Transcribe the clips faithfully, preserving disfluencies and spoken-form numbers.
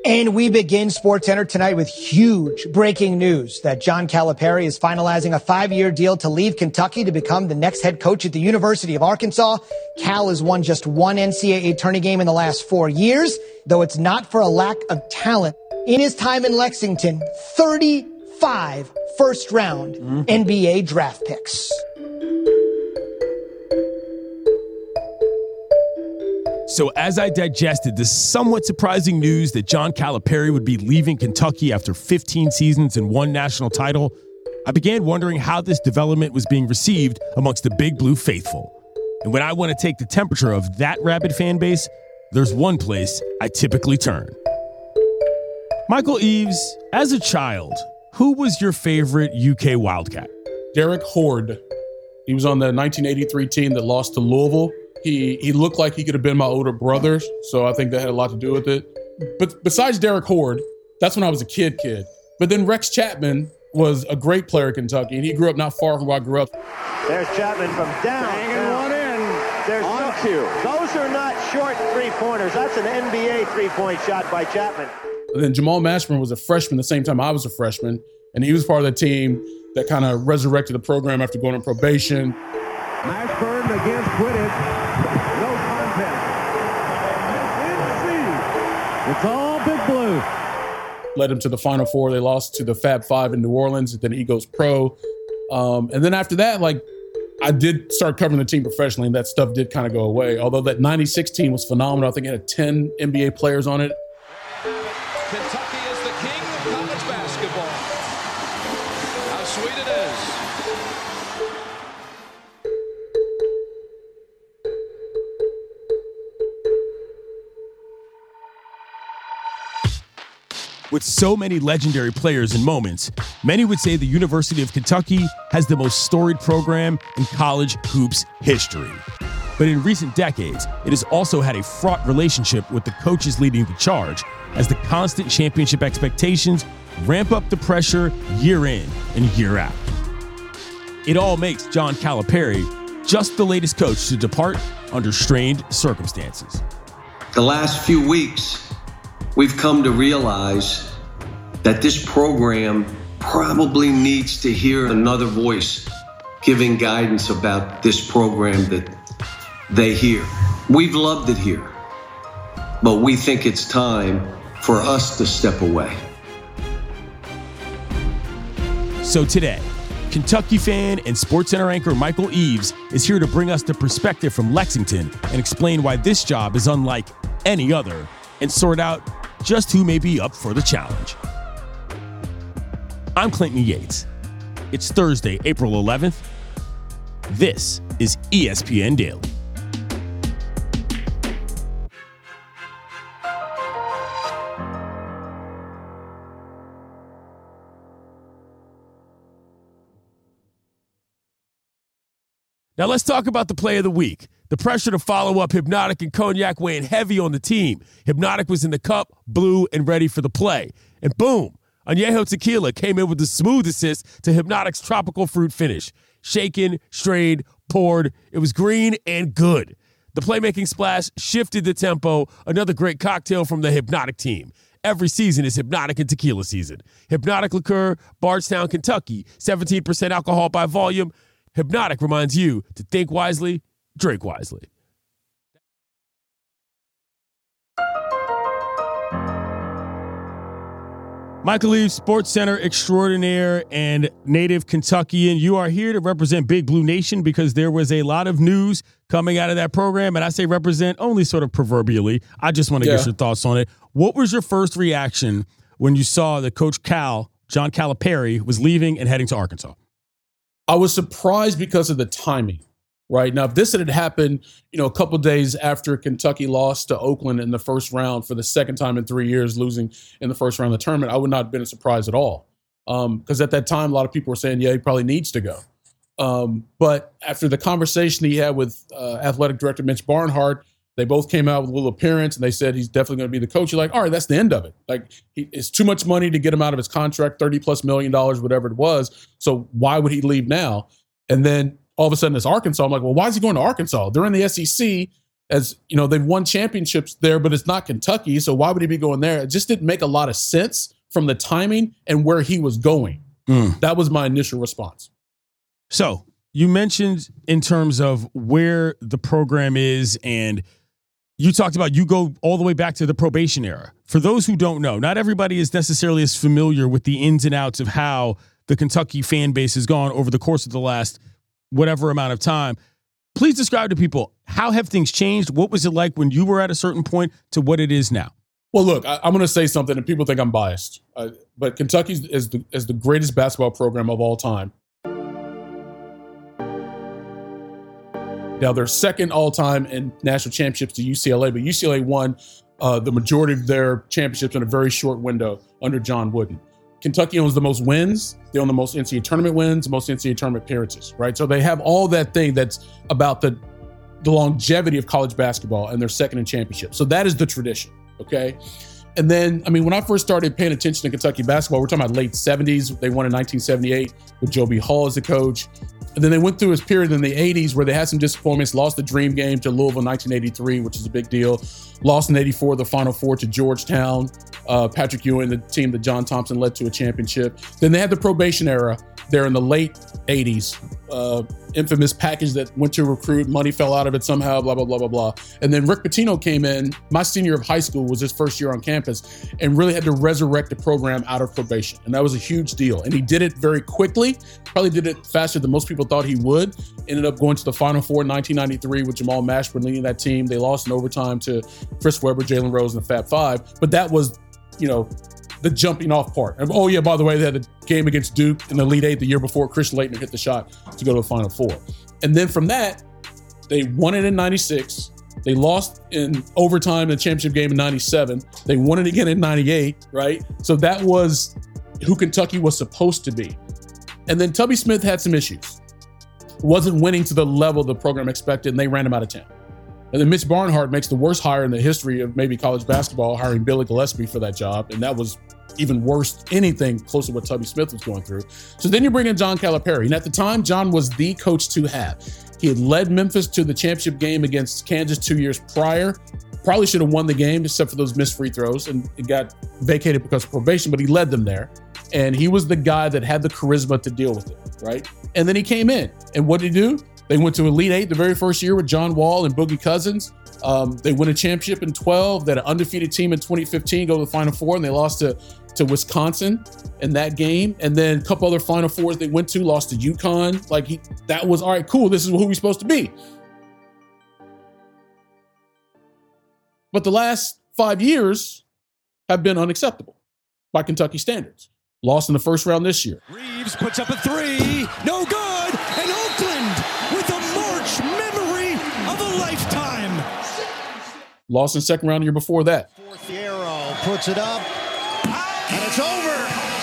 And we begin SportsCenter tonight with huge breaking news that John Calipari is finalizing a five-year deal to leave Kentucky to become the next head coach at the University of Arkansas. Cal has won just one N C double A tourney game in the last four years, though it's not for a lack of talent. In his time in Lexington, thirty-five first-round mm-hmm. N B A draft picks. So as I digested the somewhat surprising news that John Calipari would be leaving Kentucky after fifteen seasons and one national title, I began wondering how this development was being received amongst the Big Blue faithful. And when I want to take the temperature of that rabid fan base, there's one place I typically turn. Michael Eaves, as a child, who was your favorite U K Wildcat? Derek Horde. He was on the nineteen eighty-three team that lost to Louisville. He he looked like he could have been my older brother, so I think that had a lot to do with it. But besides Derek Horde, that's when I was a kid kid. But then Rex Chapman was a great player at Kentucky, and he grew up not far from where I grew up. There's Chapman from down. Hanging one in. There's on no, cue. Those are not short three-pointers. That's an N B A three-point shot by Chapman. And then Jamal Mashburn was a freshman the same time I was a freshman, and he was part of the team that kind of resurrected the program after going on probation. Mashburn against Quidditch. No contest. It's all Big Blue. Led him to the Final Four. They lost to the Fab Five in New Orleans. Then he goes pro. Um, and then after that, like, I did start covering the team professionally, and that stuff did kind of go away. Although that ninety-six team was phenomenal. I think it had ten N B A players on it. Kentucky is the king of college basketball. How sweet it is. With so many legendary players and moments, many would say the University of Kentucky has the most storied program in college hoops history. But in recent decades, it has also had a fraught relationship with the coaches leading the charge, as the constant championship expectations ramp up the pressure year in and year out. It all makes John Calipari just the latest coach to depart under strained circumstances. The last few weeks, we've come to realize that this program probably needs to hear another voice giving guidance about this program that they hear. We've loved it here, but we think it's time for us to step away. So today, Kentucky fan and SportsCenter anchor Michael Eaves is here to bring us the perspective from Lexington and explain why this job is unlike any other and sort out just who may be up for the challenge. I'm Clinton Yates. It's Thursday, April eleventh. This is E S P N Daily. Now let's talk about the play of the week. The pressure to follow up Hypnotic and Cognac weighing heavy on the team. Hypnotic was in the cup, blue, and ready for the play. And boom, Añejo Tequila came in with the smooth assist to Hypnotic's tropical fruit finish. Shaken, strained, poured. It was green and good. The playmaking splash shifted the tempo. Another great cocktail from the Hypnotic team. Every season is Hypnotic and Tequila season. Hypnotic Liqueur, Bardstown, Kentucky, seventeen percent alcohol by volume. Hypnotic reminds you to think wisely, drink wisely. Michael Eaves, SportsCenter extraordinaire and native Kentuckian. You are here to represent Big Blue Nation because there was a lot of news coming out of that program, and I say represent only sort of proverbially. I just want to yeah. get your thoughts on it. What was your first reaction when you saw that Coach Cal, John Calipari, was leaving and heading to Arkansas? I was surprised because of the timing, right? Now, if this had happened, you know, a couple of days after Kentucky lost to Oakland in the first round for the second time in three years, losing in the first round of the tournament, I would not have been a surprise at all. Because um, at that time, a lot of people were saying, yeah, he probably needs to go. Um, but after the conversation he had with uh, athletic director Mitch Barnhart, they both came out with a little appearance and they said he's definitely going to be the coach. You're like, all right, that's the end of it. Like, he, it's too much money to get him out of his contract, thirty plus million dollars, whatever it was. So why would he leave now? And then all of a sudden it's Arkansas. I'm like, well, why is he going to Arkansas? They're in the S E C. as, you know, they've won championships there, but it's not Kentucky. So why would he be going there? It just didn't make a lot of sense from the timing and where he was going. Mm. That was my initial response. So you mentioned in terms of where the program is, and you talked about you go all the way back to the probation era. For those who don't know, not everybody is necessarily as familiar with the ins and outs of how the Kentucky fan base has gone over the course of the last whatever amount of time. Please describe to people, how have things changed? What was it like when you were at a certain point to what it is now? Well, look, I, I'm going to say something, and people think I'm biased, uh, but Kentucky is the, is the greatest basketball program of all time. Now, they're second all-time in national championships to U C L A, but U C L A won uh, the majority of their championships in a very short window under John Wooden. Kentucky owns the most wins. They own the most N C double A tournament wins, most N C double A tournament appearances, right? So they have all that thing that's about the, the longevity of college basketball, and they're second in championships. So that is the tradition, okay? And then, I mean, when I first started paying attention to Kentucky basketball, we're talking about late seventies. They won in nineteen seventy-eight with Joe B. Hall as the coach. And then they went through this period in the eighties where they had some disappointments, lost the dream game to Louisville in nineteen eighty-three, which is a big deal. Lost in eighty-four, the Final Four to Georgetown. Uh, Patrick Ewing, the team that John Thompson led to a championship. Then they had the probation era there in the late eighties. Uh, infamous package that went to recruit, money fell out of it somehow, blah, blah, blah, blah, blah. And then Rick Pitino came in. My senior of high school was his first year on campus and really had to resurrect the program out of probation. And that was a huge deal. And he did it very quickly, probably did it faster than most people thought he would. Ended up going to the Final Four in nineteen ninety-three with Jamal Mashburn leading that team. They lost in overtime to Chris Webber, Jalen Rose, and the Fab Five. But that was, you know, the jumping off part. And, oh, yeah, by the way, they had a game against Duke in the Elite Eight the year before. Chris Laettner hit the shot to go to the Final Four. And then from that, they won it in ninety-six. They lost in overtime in the championship game in ninety-seven. They won it again in ninety-eight, right? So that was who Kentucky was supposed to be. And then Tubby Smith had some issues. Wasn't winning to the level the program expected, and they ran him out of town. And then Mitch Barnhart makes the worst hire in the history of maybe college basketball, hiring Billy Gillispie for that job. And that was even worse, anything close to what Tubby Smith was going through. So then you bring in John Calipari. And at the time, John was the coach to have. He had led Memphis to the championship game against Kansas two years prior. Probably should have won the game except for those missed free throws. And it got vacated because of probation, but he led them there. And he was the guy that had the charisma to deal with it, right? And then he came in. And what did he do? They went to Elite Eight the very first year with John Wall and Boogie Cousins. Um, they win a championship in twelve. They had an undefeated team in twenty fifteen, go to the Final Four, and they lost to, to Wisconsin in that game. And then a couple other Final Fours they went to, lost to UConn. Like, he, that was, all right, cool, this is who we're supposed to be. But the last five years have been unacceptable by Kentucky standards. Lost in the first round this year. Reeves puts up a three, no good, and Oakland with a March memory of a lifetime. Lost in second round the year before that. Fourth arrow puts it up, and it's over.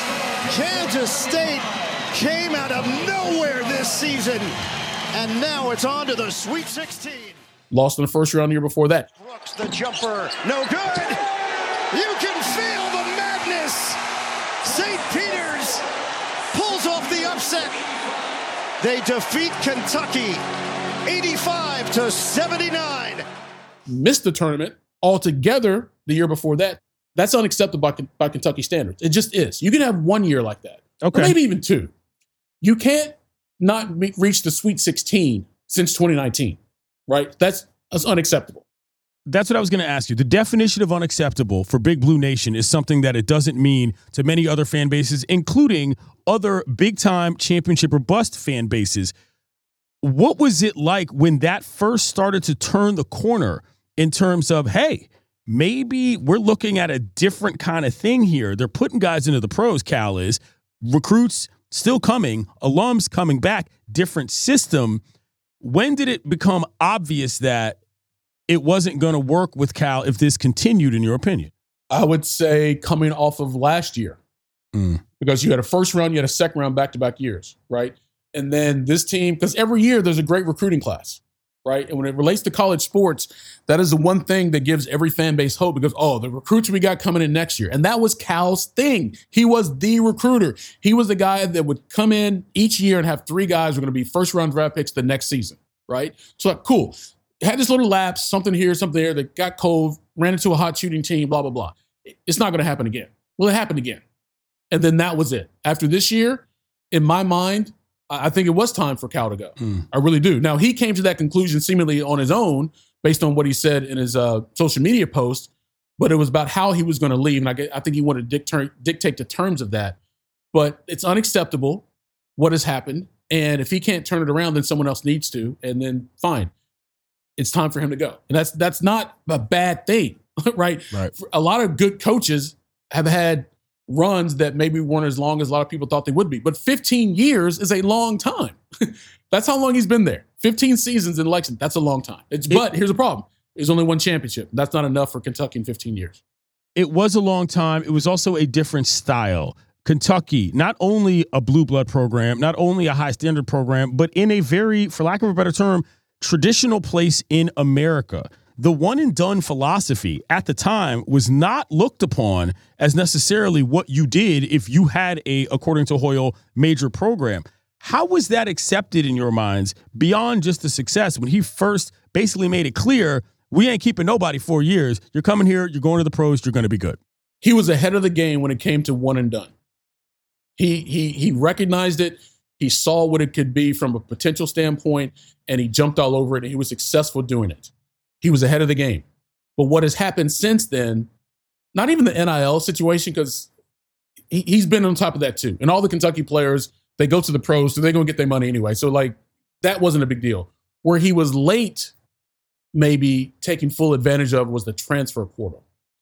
Kansas State came out of nowhere this season, and now it's on to the Sweet sixteen. Lost in the first round the year before that. Brooks, the jumper, no good. You can feel the madness. Saint Peter's pulls off the upset. They defeat Kentucky eighty-five to seventy-nine. Missed the tournament altogether the year before that. That's unacceptable by, by Kentucky standards. It just is. You can have one year like that. Okay. Or maybe even two. You can't not be, reach the Sweet sixteen since twenty nineteen, right? That's, that's unacceptable. That's what I was going to ask you. The definition of unacceptable for Big Blue Nation is something that it doesn't mean to many other fan bases, including other big-time championship or bust fan bases. What was it like when that first started to turn the corner in terms of, hey, maybe we're looking at a different kind of thing here? They're putting guys into the pros, Cal is. Recruits still coming, alums coming back, different system. When did it become obvious that it wasn't going to work with Cal if this continued, in your opinion? I would say coming off of last year. Mm. Because you had a first round, you had a second round back-to-back years, right? And then this team, because every year there's a great recruiting class, right? And when it relates to college sports, that is the one thing that gives every fan base hope because, oh, the recruits we got coming in next year. And that was Cal's thing. He was the recruiter. He was the guy that would come in each year and have three guys who are going to be first-round draft picks the next season, right? So, like, cool. had this little lapse, something here, something there, that got cold, ran into a hot shooting team, blah, blah, blah. It's not going to happen again. Well, it happened again. And then that was it. After this year, in my mind, I think it was time for Cal to go. Mm. I really do. Now, he came to that conclusion seemingly on his own based on what he said in his uh, social media post, but it was about how he was going to leave. And I, I think he wanted to dictate, dictate the terms of that. But it's unacceptable what has happened. And if he can't turn it around, then someone else needs to. And then fine, it's time for him to go. And that's that's not a bad thing, right? Right. A lot of good coaches have had runs that maybe weren't as long as a lot of people thought they would be. But fifteen years is a long time. That's how long he's been there. fifteen seasons in Lexington. That's a long time. It's, it, but here's the problem. There's only one championship. That's not enough for Kentucky in fifteen years. It was a long time. It was also a different style. Kentucky, not only a blue blood program, not only a high standard program, but in a very, for lack of a better term, traditional place in America. The one and done philosophy at the time was not looked upon as necessarily what you did if you had a, according to Hoyle, major program. How was that accepted in your minds beyond just the success when he first basically made it clear, we ain't keeping nobody four years. You're coming here, you're going to the pros, you're going to be good. He was ahead of the game when it came to one and done. He he he recognized it. He saw what it could be from a potential standpoint, and he jumped all over it, and he was successful doing it. He was ahead of the game. But what has happened since then, not even the N I L situation, because he, he's been on top of that too. And all the Kentucky players, they go to the pros, so they're going to get their money anyway. So, like, that wasn't a big deal. Where he was late, maybe taking full advantage of, was the transfer portal.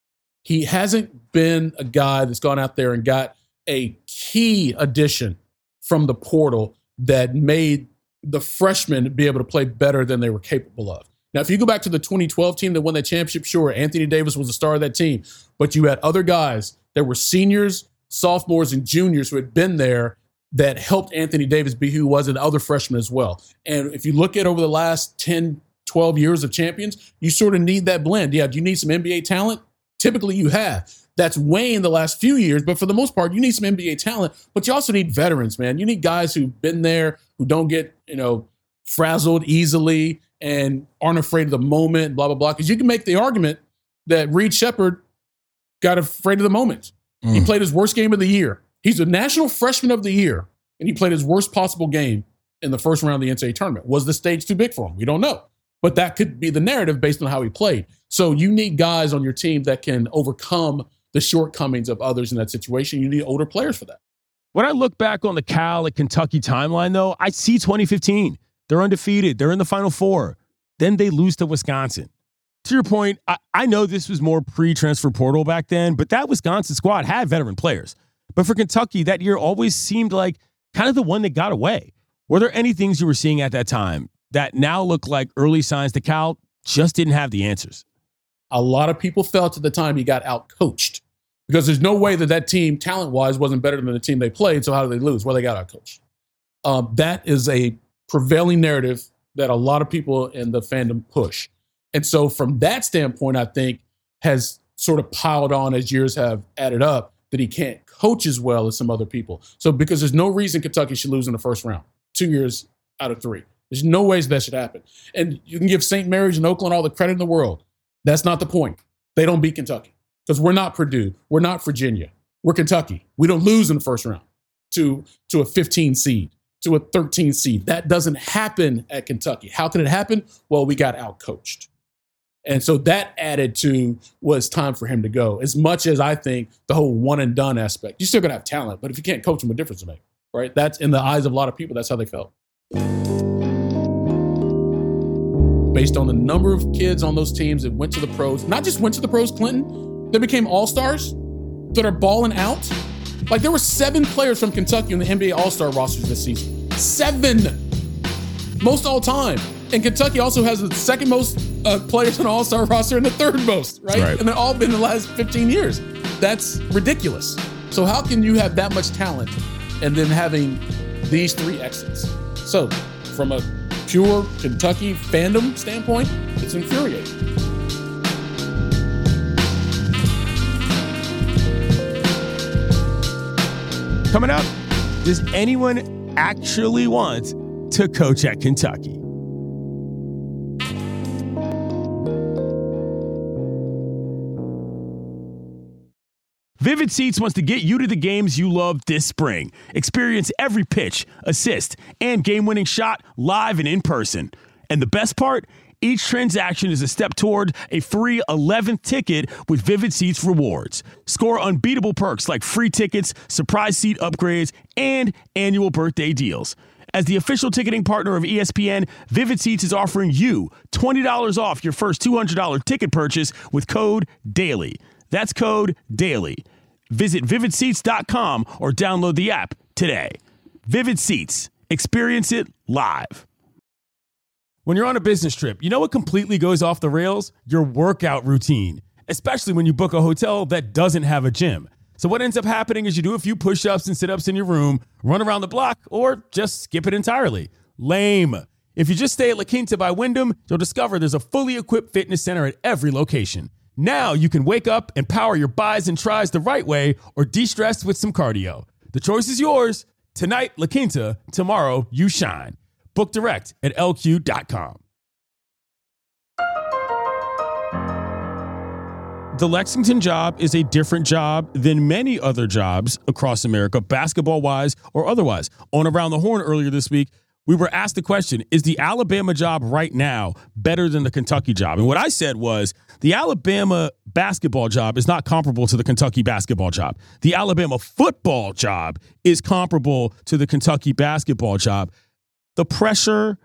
He hasn't been a guy that's gone out there and got a key addition from the portal that made the freshmen be able to play better than they were capable of. Now, if you go back to the twenty twelve team that won that championship, sure, Anthony Davis was the star of that team, but you had other guys that were seniors, sophomores, and juniors who had been there that helped Anthony Davis be who he was, and other freshmen as well. And if you look at over the last ten, twelve years of champions, you sort of need that blend. Yeah, do you need some N B A talent? Typically you have. That's waned the last few years, but for the most part, you need some N B A talent, but you also need veterans, man. You need guys who've been there, who don't get, you know, frazzled easily and aren't afraid of the moment, blah, blah, blah. Because you can make the argument that Reed Sheppard got afraid of the moment. Mm. He played his worst game of the year. He's the National Freshman of the Year, and he played his worst possible game in the first round of the N C double A tournament. Was the stage too big for him? We don't know. But that could be the narrative based on how he played. So you need guys on your team that can overcome the shortcomings of others in that situation. You need older players for that. When I look back on the Cal at Kentucky timeline, though, I see twenty fifteen. They're undefeated. They're in the Final Four. Then they lose to Wisconsin. To your point, I, I know this was more pre-transfer portal back then, but that Wisconsin squad had veteran players. But for Kentucky, that year always seemed like kind of the one that got away. Were there any things you were seeing at that time that now look like early signs that Cal just didn't have the answers? A lot of people felt at the time he got out-coached because there's no way that that team, talent-wise, wasn't better than the team they played, so how did they lose? Well, they got out-coached. Um, that is a prevailing narrative that a lot of people in the fandom push. And so from that standpoint, I think has sort of piled on as years have added up that he can't coach as well as some other people. So because there's no reason Kentucky should lose in the first round, two years out of three. There's no ways that should happen. And you can give Saint Mary's and Oakland all the credit in the world. That's not the point. They don't beat Kentucky because we're not Purdue. We're not Virginia. We're Kentucky. We don't lose in the first round to, to a fifteen seed, to a thirteen seed. That doesn't happen at Kentucky. How can it happen? Well, we got out-coached. And so that added to was time for him to go. As much as I think the whole one and done aspect, you're still going to have talent, but if you can't coach them, what difference to make, right? That's in the eyes of a lot of people. That's how they felt. Based on the number of kids on those teams that went to the pros, not just went to the pros, Clinton, they became all-stars that are balling out. Like there were seven players from Kentucky in the N B A All-Star rosters this season. Seven. Most all time. And Kentucky also has the second most uh, players on the All-Star roster and the third most, right? right? And they've all been in the last fifteen years. That's ridiculous. So how can you have that much talent and then having these three exits? So from a pure Kentucky fandom standpoint, it's infuriating. Coming up, does anyone actually want to coach at Kentucky? Vivid Seats wants to get you to the games you love this spring. Experience every pitch, assist, and game-winning shot live and in person. And the best part? Each transaction is a step toward a free eleventh ticket with Vivid Seats rewards. Score unbeatable perks like free tickets, surprise seat upgrades, and annual birthday deals. As the official ticketing partner of E S P N, Vivid Seats is offering you twenty dollars off your first two hundred dollars ticket purchase with code DAILY. That's code DAILY. Visit vivid seats dot com or download the app today. Vivid Seats. Experience it live. When you're on a business trip, you know what completely goes off the rails? Your workout routine, especially when you book a hotel that doesn't have a gym. So what ends up happening is you do a few push-ups and sit-ups in your room, run around the block, or just skip it entirely. Lame. If you just stay at La Quinta by Wyndham, you'll discover there's a fully equipped fitness center at every location. Now you can wake up and power your buys and tries the right way or de-stress with some cardio. The choice is yours. Tonight, La Quinta. Tomorrow, you shine. Book direct at L Q dot com. The Lexington job is a different job than many other jobs across America, basketball-wise or otherwise. On Around the Horn earlier this week, we were asked the question, is the Alabama job right now better than the Kentucky job? And what I said was the Alabama basketball job is not comparable to the Kentucky basketball job. The Alabama football job is comparable to the Kentucky basketball job. The pressure,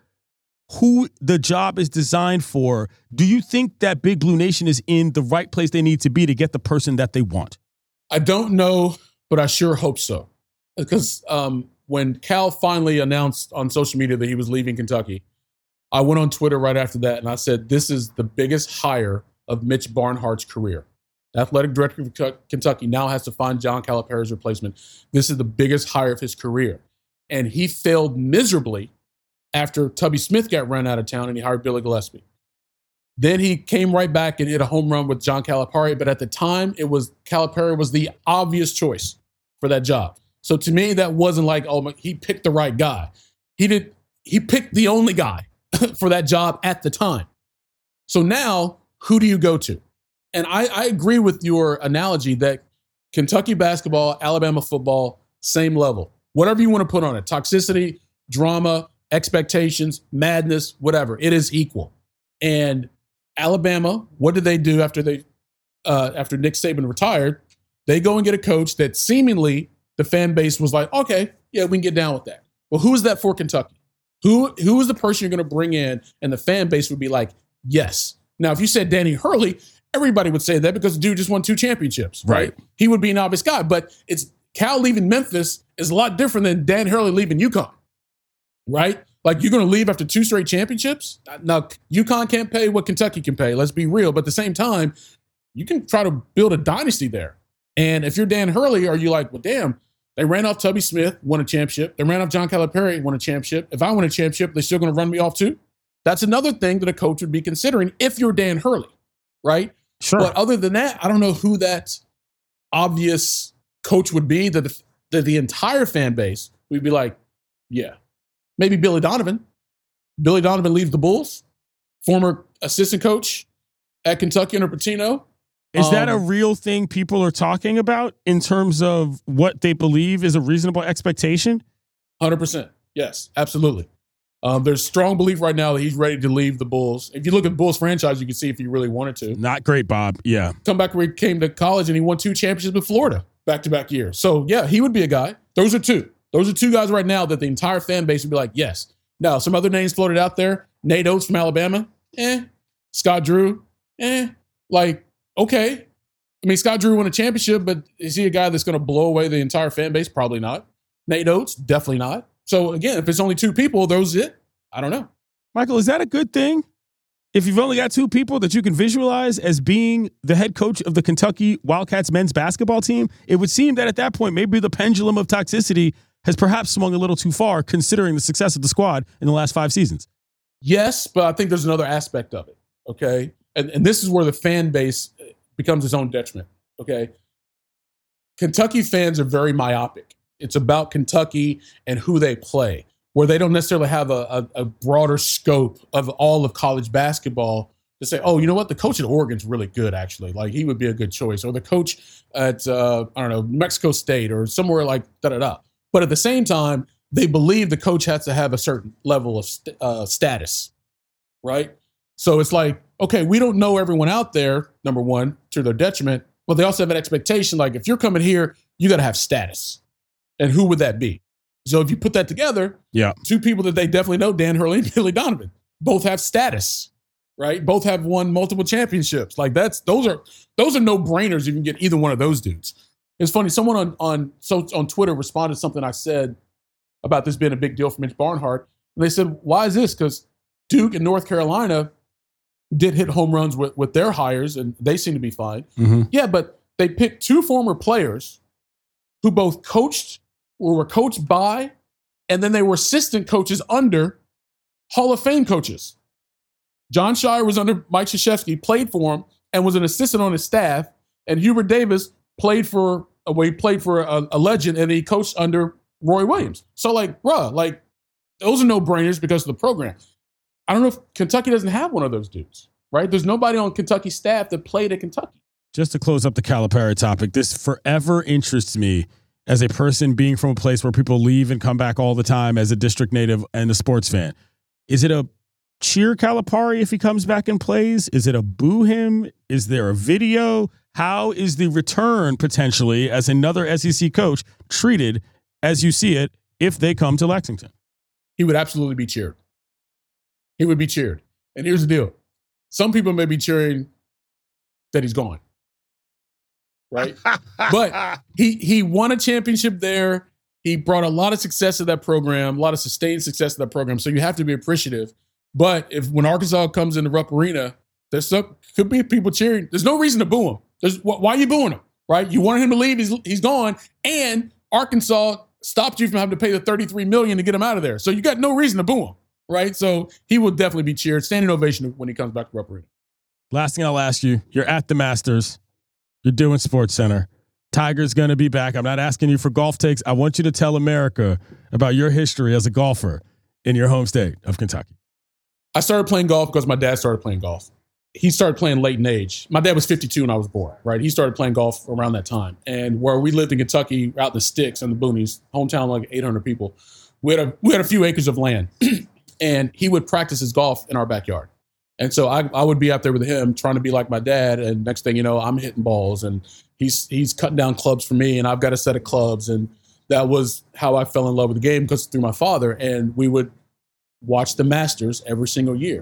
who the job is designed for, do you think that Big Blue Nation is in the right place they need to be to get the person that they want? I don't know, but I sure hope so. Because um, when Cal finally announced on social media that he was leaving Kentucky, I went on Twitter right after that and I said, this is the biggest hire of Mitch Barnhart's career. The athletic director of Kentucky now has to find John Calipari's replacement. This is the biggest hire of his career. And he failed miserably after Tubby Smith got run out of town and he hired Billy Gillispie. Then he came right back and hit a home run with John Calipari. But at the time, it was Calipari was the obvious choice for that job. So to me, that wasn't like, oh, he picked the right guy. He did. He picked the only guy for that job at the time. So now, who do you go to? And I, I agree with your analogy that Kentucky basketball, Alabama football, same level. Whatever you want to put on it, toxicity, drama, expectations, madness, whatever, it is equal. And Alabama, what did they do after they uh, after Nick Saban retired? They go and get a coach that seemingly the fan base was like, okay, yeah, we can get down with that. Well, who is that for Kentucky? Who who is the person you're going to bring in? And the fan base would be like, yes. Now, if you said Danny Hurley, everybody would say that because the dude just won two championships, right? right? He would be an obvious guy. But it's Cal leaving Memphis is a lot different than Dan Hurley leaving UConn, right? Like, you're going to leave after two straight championships? Now, UConn can't pay what Kentucky can pay. Let's be real. But at the same time, you can try to build a dynasty there. And if you're Dan Hurley, are you like, well, damn, they ran off Tubby Smith, won a championship. They ran off John Calipari, won a championship. If I win a championship, they're still going to run me off too? That's another thing that a coach would be considering if you're Dan Hurley, right? Sure. But other than that, I don't know who that obvious coach would be that the, that the entire fan base would be like, yeah. Maybe Billy Donovan. Billy Donovan leaves the Bulls, former assistant coach at Kentucky under Pitino. Is um, that a real thing people are talking about in terms of what they believe is a reasonable expectation? one hundred percent. Yes, absolutely. Um, there's strong belief right now that he's ready to leave the Bulls. If you look at Bulls franchise, you can see if he really wanted to. Not great, Bob. Yeah. Come back where he came to college and he won two championships with Florida back-to-back years. So, yeah, he would be a guy. Those are two. Those are two guys right now that the entire fan base would be like, yes. Now, some other names floated out there. Nate Oates from Alabama. Eh. Scott Drew. Eh. Like, okay. I mean, Scott Drew won a championship, but is he a guy that's going to blow away the entire fan base? Probably not. Nate Oates? Definitely not. So, again, if it's only two people, those it. I don't know. Michael, is that a good thing? If you've only got two people that you can visualize as being the head coach of the Kentucky Wildcats men's basketball team, it would seem that at that point, maybe the pendulum of toxicity has perhaps swung a little too far considering the success of the squad in the last five seasons. Yes, but I think there's another aspect of it, okay? And, and this is where the fan base becomes its own detriment, okay? Kentucky fans are very myopic. It's about Kentucky and who they play, where they don't necessarily have a, a, a broader scope of all of college basketball to say, oh, you know what? The coach at Oregon's really good, actually. Like, he would be a good choice. Or the coach at, uh, I don't know, Mexico State or somewhere like da-da-da. But at the same time, they believe the coach has to have a certain level of st- uh, status, right? So it's like, okay, we don't know everyone out there, number one, to their detriment, but they also have an expectation, like, if you're coming here, you got to have status. And who would that be? So if you put that together, yeah, two people that they definitely know, Dan Hurley and Billy Donovan, both have status, right? Both have won multiple championships. Like, that's those are those are no-brainers. You can get either one of those dudes. It's funny, someone on on so on Twitter responded to something I said about this being a big deal for Mitch Barnhart. And they said, why is this? Because Duke and North Carolina did hit home runs with, with their hires, and they seem to be fine. Mm-hmm. Yeah, but they picked two former players who both coached or were coached by, and then they were assistant coaches under Hall of Fame coaches. John Shire was under Mike Krzyzewski, played for him, and was an assistant on his staff. And Hubert Davis played for, well, he played for a, a legend, and he coached under Roy Williams. So, like, bruh, like, those are no-brainers because of the program. I don't know if Kentucky doesn't have one of those dudes, right? There's nobody on Kentucky staff that played at Kentucky. Just to close up the Calipari topic, this forever interests me as a person being from a place where people leave and come back all the time as a district native and a sports fan. Is it a cheer Calipari if he comes back and plays? Is it a boo him? Is there a video? How is the return potentially as another S E C coach treated as you see it if they come to Lexington? He would absolutely be cheered. He would be cheered. And here's the deal. Some people may be cheering that he's gone. Right? But he he won a championship there. He brought a lot of success to that program, a lot of sustained success to that program. So you have to be appreciative. But if when Arkansas comes into Rupp Arena, there's some, could be people cheering. There's no reason to boo him. There's, why are you booing him? Right? You wanted him to leave. He's he's gone. And Arkansas stopped you from having to pay the thirty-three million dollars to get him out of there. So you got no reason to boo him. Right? So he will definitely be cheered. Standing ovation when he comes back to Rupp Arena. Last thing I'll ask you, you're at the Masters. You're doing Sports Center. Tiger's going to be back. I'm not asking you for golf takes. I want you to tell America about your history as a golfer in your home state of Kentucky. I started playing golf because my dad started playing golf. He started playing late in age. My dad was fifty-two when I was born, right? He started playing golf around that time. And where we lived in Kentucky, out in the sticks and the boonies, hometown like eight hundred people, we had a, we had a few acres of land. And he would practice his golf in our backyard. And so I, I would be out there with him trying to be like my dad. And next thing you know, I'm hitting balls and he's he's cutting down clubs for me and I've got a set of clubs. And that was how I fell in love with the game, because through my father. And we would watch the Masters every single year.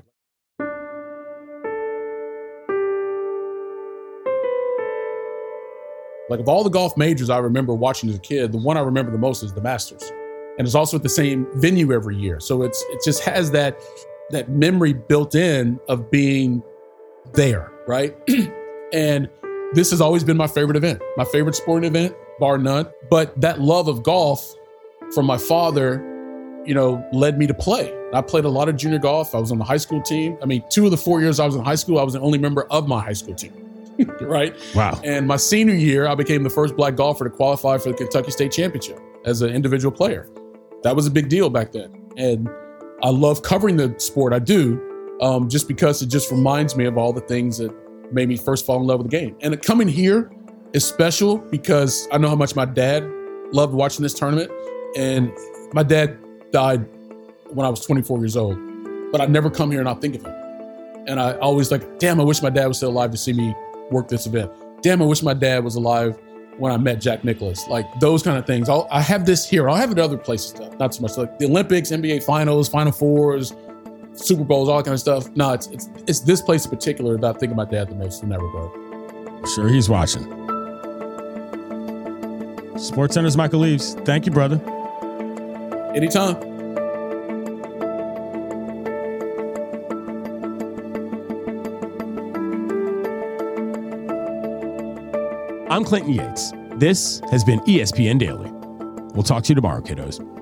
Like, of all the golf majors I remember watching as a kid, the one I remember the most is the Masters. And it's also at the same venue every year. So it's it just has that that memory built in of being there, right? And this has always been my favorite event, my favorite sporting event, bar none. But that love of golf from my father, you know, led me to play. I played a lot of junior golf. I was on the high school team. I mean, two of the four years I was in high school, I was the only member of my high school team, right? Wow. And my senior year, I became the first black golfer to qualify for the Kentucky State Championship as an individual player. That was a big deal back then. And I love covering the sport. I do, um, just because it just reminds me of all the things that made me first fall in love with the game. And coming here is special because I know how much my dad loved watching this tournament. And my dad died when I was twenty-four years old, but I'd never come here and not think of him. And I always like, damn, I wish my dad was still alive to see me work this event. Damn, I wish my dad was alive when I met Jack Nicklaus. Like those kind of things. I'll, I have this here. I'll have it at other places, though. Not so much. Like the Olympics, N B A finals, Final Fours, Super Bowls, all that kind of stuff. No, it's it's it's this place in particular that I think of my dad the most in that regard. I'm sure he's watching. SportsCenter's Michael Eaves. Thank you, brother. Anytime. I'm Clinton Yates. This has been E S P N Daily. We'll talk to you tomorrow, kiddos.